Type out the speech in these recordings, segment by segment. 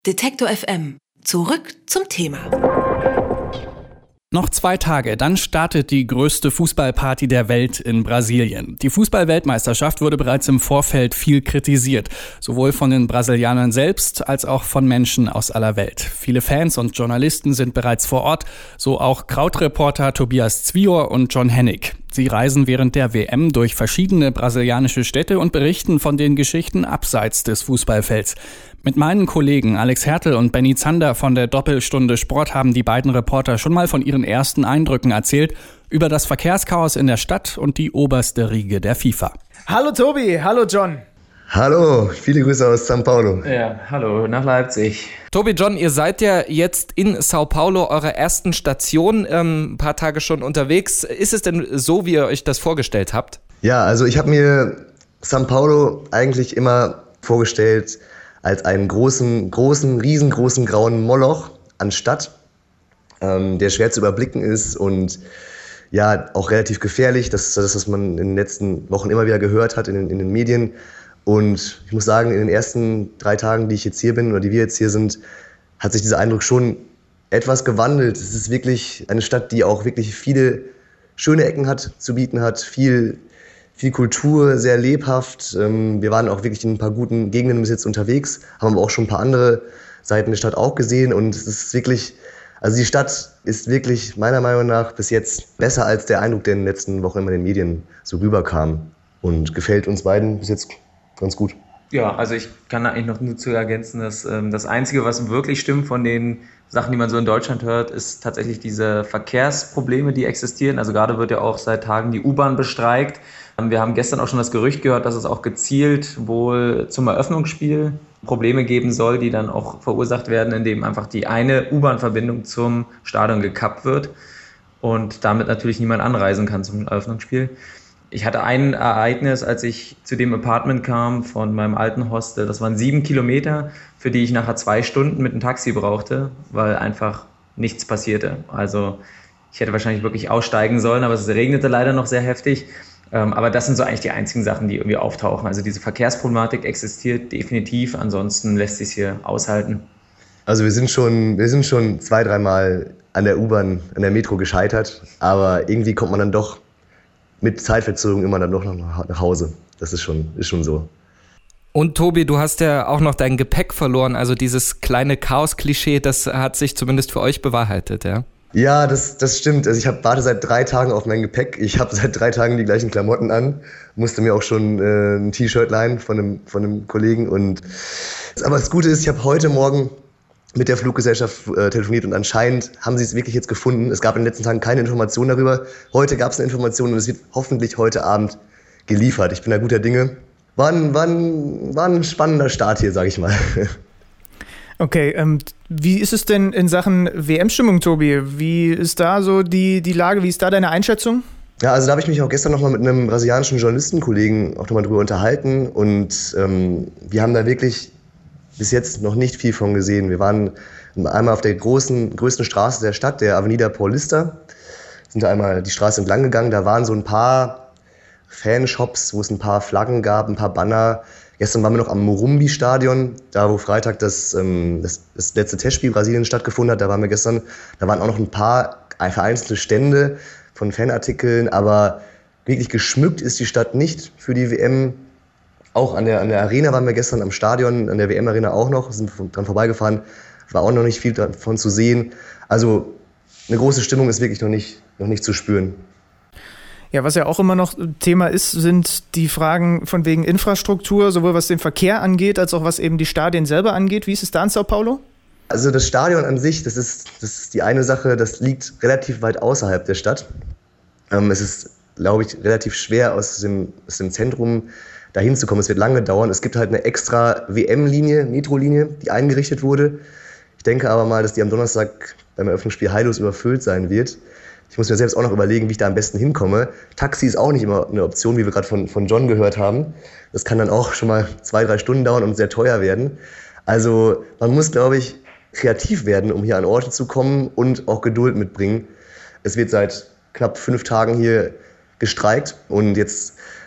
Detektor FM. Zurück zum Thema. Noch 2 Tage, dann startet die größte Fußballparty der Welt in Brasilien. Die Fußball-Weltmeisterschaft wurde bereits im Vorfeld viel kritisiert, sowohl von den Brasilianern selbst als auch von Menschen aus aller Welt. Viele Fans und Journalisten sind bereits vor Ort, so auch Krautreporter Tobias Zwior und John Hennig. Sie reisen während der WM durch verschiedene brasilianische Städte und berichten von den Geschichten abseits des Fußballfelds. Mit meinen Kollegen Alex Hertel und Benny Zander von der Doppelstunde Sport haben die beiden Reporter schon mal von ihren ersten Eindrücken erzählt über das Verkehrschaos in der Stadt und die oberste Riege der FIFA. Hallo Tobi, hallo John. Hallo, viele Grüße aus São Paulo. Ja, hallo nach Leipzig. Tobi, John, ihr seid ja jetzt in São Paulo, eurer ersten Station, ein paar Tage schon unterwegs. Ist es denn so, wie ihr euch das vorgestellt habt? Ja, also ich habe mir São Paulo eigentlich immer vorgestellt als einen riesengroßen grauen Moloch an Stadt, der schwer zu überblicken ist und ja auch relativ gefährlich. Das ist das, was man in den letzten Wochen immer wieder gehört hat in den Medien. Und ich muss sagen, in den ersten 3 Tagen, die ich jetzt hier bin oder die wir jetzt hier sind, hat sich dieser Eindruck schon etwas gewandelt. Es ist wirklich eine Stadt, die auch wirklich viele schöne Ecken zu bieten hat, viel Kultur, sehr lebhaft. Wir waren auch wirklich in ein paar guten Gegenden bis jetzt unterwegs, haben aber auch schon ein paar andere Seiten der Stadt auch gesehen. Und es ist wirklich, also die Stadt ist wirklich meiner Meinung nach bis jetzt besser als der Eindruck, der in den letzten Wochen immer in den Medien so rüberkam. Und gefällt uns beiden bis jetzt ganz gut. Ja, also ich kann da eigentlich noch nur zu ergänzen, dass das Einzige, was wirklich stimmt von den Sachen, die man so in Deutschland hört, ist tatsächlich diese Verkehrsprobleme, die existieren. Also gerade wird ja auch seit Tagen die U-Bahn bestreikt. Wir haben gestern auch schon das Gerücht gehört, dass es auch gezielt wohl zum Eröffnungsspiel Probleme geben soll, die dann auch verursacht werden, indem einfach die eine U-Bahn-Verbindung zum Stadion gekappt wird und damit natürlich niemand anreisen kann zum Eröffnungsspiel. Ich hatte ein Ereignis, als ich zu dem Apartment kam von meinem alten Hostel. Das waren 7 Kilometer, für die ich nachher 2 Stunden mit einem Taxi brauchte, weil einfach nichts passierte. Also ich hätte wahrscheinlich wirklich aussteigen sollen, aber es regnete leider noch sehr heftig. Aber das sind so eigentlich die einzigen Sachen, die irgendwie auftauchen. Also diese Verkehrsproblematik existiert definitiv, ansonsten lässt sich hier aushalten. Also wir sind schon 2-3 Mal an der U-Bahn, an der Metro gescheitert, aber irgendwie kommt man dann doch mit Zeitverzögerung immer dann doch noch nach Hause. Das ist schon so. Und Tobi, du hast ja auch noch dein Gepäck verloren, also dieses kleine Chaos-Klischee, das hat sich zumindest für euch bewahrheitet, ja? Ja, das stimmt. Also ich warte seit 3 Tagen auf mein Gepäck. Ich habe seit 3 Tagen die gleichen Klamotten an. Musste mir auch schon ein T-Shirt leihen von einem Kollegen. Aber das Gute ist, ich habe heute Morgen mit der Fluggesellschaft telefoniert und anscheinend haben sie es wirklich jetzt gefunden. Es gab in den letzten Tagen keine Informationen darüber. Heute gab es eine Information und es wird hoffentlich heute Abend geliefert. Ich bin da guter Dinge. War ein spannender Start hier, sage ich mal. Okay, wie ist es denn in Sachen WM-Stimmung, Tobi? Wie ist da so die Lage? Wie ist da deine Einschätzung? Ja, also da habe ich mich auch gestern nochmal mit einem brasilianischen Journalistenkollegen auch nochmal drüber unterhalten und wir haben da wirklich bis jetzt noch nicht viel von gesehen. Wir waren einmal auf der größten Straße der Stadt, der Avenida Paulista, sind da einmal die Straße entlang gegangen. Da waren so ein paar Fanshops, wo es ein paar Flaggen gab, ein paar Banner. Gestern waren wir noch am Morumbi-Stadion, da wo Freitag das letzte Testspiel Brasilien stattgefunden hat. Da waren wir gestern, da waren auch noch ein paar vereinzelte Stände von Fanartikeln, aber wirklich geschmückt ist die Stadt nicht für die WM. Auch an der Arena waren wir gestern, am Stadion, an der WM-Arena auch noch, sind dran vorbeigefahren, war auch noch nicht viel davon zu sehen. Also eine große Stimmung ist wirklich noch nicht zu spüren. Ja, was ja auch immer noch Thema ist, sind die Fragen von wegen Infrastruktur, sowohl was den Verkehr angeht, als auch was eben die Stadien selber angeht. Wie ist es da in São Paulo? Also das Stadion an sich, das ist die eine Sache, das liegt relativ weit außerhalb der Stadt. Es ist, glaube ich, relativ schwer aus dem Zentrum dahin zu kommen. Es wird lange dauern. Es gibt halt eine extra WM-Linie, Metro-Linie, die eingerichtet wurde. Ich denke aber mal, dass die am Donnerstag beim Eröffnungsspiel heillos überfüllt sein wird. Ich muss mir selbst auch noch überlegen, wie ich da am besten hinkomme. Taxi ist auch nicht immer eine Option, wie wir gerade von John gehört haben. Das kann dann auch schon mal 2-3 Stunden dauern und sehr teuer werden. Also man muss, glaube ich, kreativ werden, um hier an Orte zu kommen und auch Geduld mitbringen. Es wird seit knapp 5 Tagen hier gestreikt und jetzt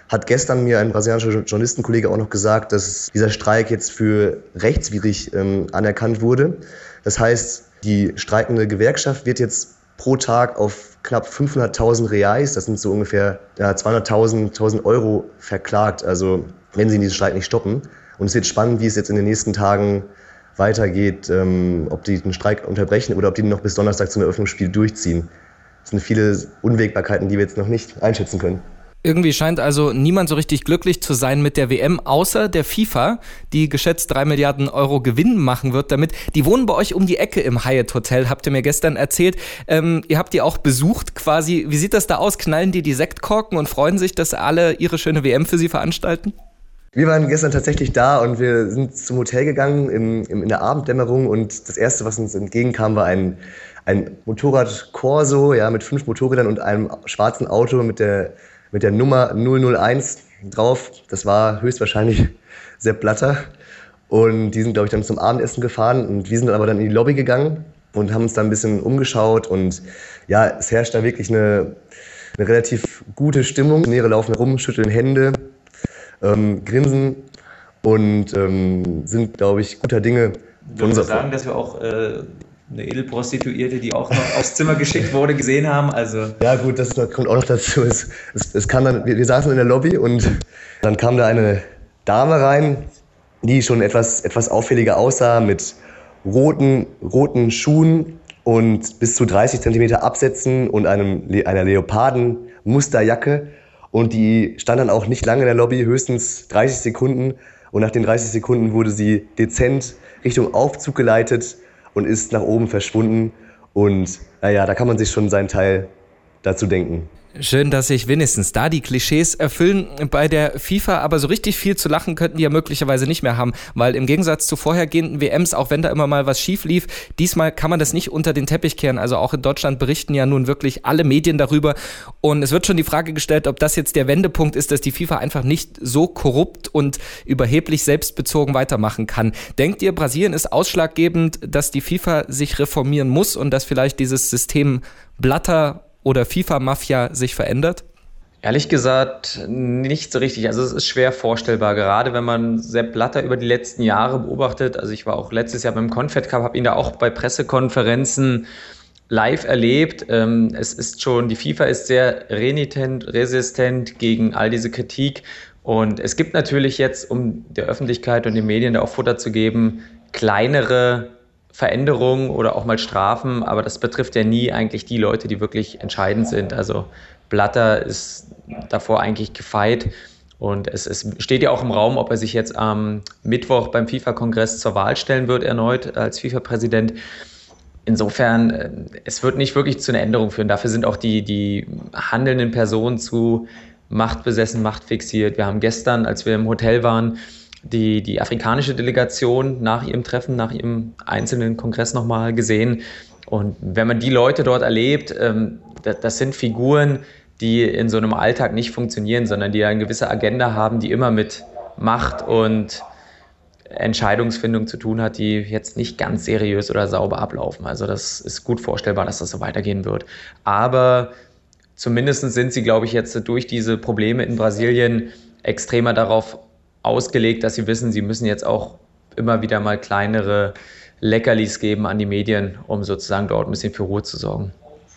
hat gestern mir ein brasilianischer Journalistenkollege auch noch gesagt, dass dieser Streik jetzt für rechtswidrig anerkannt wurde. Das heißt, die streikende Gewerkschaft wird jetzt pro Tag auf knapp 500.000 Reais, das sind so ungefähr 200.000 Euro verklagt, also wenn sie diesen Streik nicht stoppen. Und es wird spannend, wie es jetzt in den nächsten Tagen weitergeht, ob die den Streik unterbrechen oder ob die noch bis Donnerstag zum Eröffnungsspiel durchziehen. Das sind viele Unwägbarkeiten, die wir jetzt noch nicht einschätzen können. Irgendwie scheint also niemand so richtig glücklich zu sein mit der WM, außer der FIFA, die geschätzt 3 Milliarden Euro Gewinn machen wird damit. Die wohnen bei euch um die Ecke im Hyatt Hotel, habt ihr mir gestern erzählt. Ihr habt die auch besucht quasi. Wie sieht das da aus? Knallen die Sektkorken und freuen sich, dass alle ihre schöne WM für sie veranstalten? Wir waren gestern tatsächlich da und wir sind zum Hotel gegangen in der Abenddämmerung und das Erste, was uns entgegenkam, war ein Motorrad Corso, ja, mit 5 Motorrädern und einem schwarzen Auto mit der Nummer 001 drauf. Das war höchstwahrscheinlich Sepp Blatter. Und die sind, glaube ich, dann zum Abendessen gefahren. Und wir sind aber dann in die Lobby gegangen und haben uns da ein bisschen umgeschaut. Und ja, es herrscht da wirklich eine relativ gute Stimmung. Mehrere laufen herum, schütteln Hände, grinsen und sind, glaube ich, guter Dinge. Würden wir sagen, dass wir auch eine Edelprostituierte, die auch noch aufs Zimmer geschickt wurde, gesehen haben? Also ja gut, das kommt auch noch dazu. Es kam dann, wir saßen in der Lobby und dann kam da eine Dame rein, die schon etwas auffälliger aussah, mit roten Schuhen und bis zu 30 Zentimeter Absätzen und einer Leoparden-Musterjacke. Und die stand dann auch nicht lange in der Lobby, höchstens 30 Sekunden. Und nach den 30 Sekunden wurde sie dezent Richtung Aufzug geleitet und ist nach oben verschwunden. Und naja, da kann man sich schon seinen Teil dazu denken. Schön, dass sich wenigstens da die Klischees erfüllen bei der FIFA, aber so richtig viel zu lachen könnten die ja möglicherweise nicht mehr haben, weil im Gegensatz zu vorhergehenden WMs, auch wenn da immer mal was schief lief, diesmal kann man das nicht unter den Teppich kehren. Also auch in Deutschland berichten ja nun wirklich alle Medien darüber und es wird schon die Frage gestellt, ob das jetzt der Wendepunkt ist, dass die FIFA einfach nicht so korrupt und überheblich selbstbezogen weitermachen kann. Denkt ihr, Brasilien ist ausschlaggebend, dass die FIFA sich reformieren muss und dass vielleicht dieses System Blatter oder FIFA-Mafia sich verändert? Ehrlich gesagt nicht so richtig. Also es ist schwer vorstellbar, gerade wenn man Sepp Blatter über die letzten Jahre beobachtet. Also ich war auch letztes Jahr beim Confed Cup, habe ihn da auch bei Pressekonferenzen live erlebt. Es ist schon, die FIFA ist sehr resistent gegen all diese Kritik. Und es gibt natürlich jetzt, um der Öffentlichkeit und den Medien da auch Futter zu geben, kleinere Veränderungen oder auch mal Strafen, aber das betrifft ja nie eigentlich die Leute, die wirklich entscheidend sind. Also Blatter ist davor eigentlich gefeit und es steht ja auch im Raum, ob er sich jetzt am Mittwoch beim FIFA-Kongress zur Wahl stellen wird, erneut als FIFA-Präsident. Insofern, es wird nicht wirklich zu einer Änderung führen. Dafür sind auch die handelnden Personen zu machtbesessen, machtfixiert. Wir haben gestern, als wir im Hotel waren, die afrikanische Delegation nach ihrem Treffen, nach ihrem einzelnen Kongress nochmal gesehen. Und wenn man die Leute dort erlebt, das sind Figuren, die in so einem Alltag nicht funktionieren, sondern die eine gewisse Agenda haben, die immer mit Macht und Entscheidungsfindung zu tun hat, die jetzt nicht ganz seriös oder sauber ablaufen. Also das ist gut vorstellbar, dass das so weitergehen wird. Aber zumindest sind sie, glaube ich, jetzt durch diese Probleme in Brasilien extremer darauf ausgelegt, dass sie wissen, sie müssen jetzt auch immer wieder mal kleinere Leckerlis geben an die Medien, um sozusagen dort ein bisschen für Ruhe zu sorgen.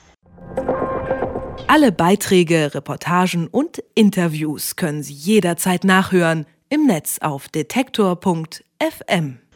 Alle Beiträge, Reportagen und Interviews können Sie jederzeit nachhören im Netz auf detektor.fm.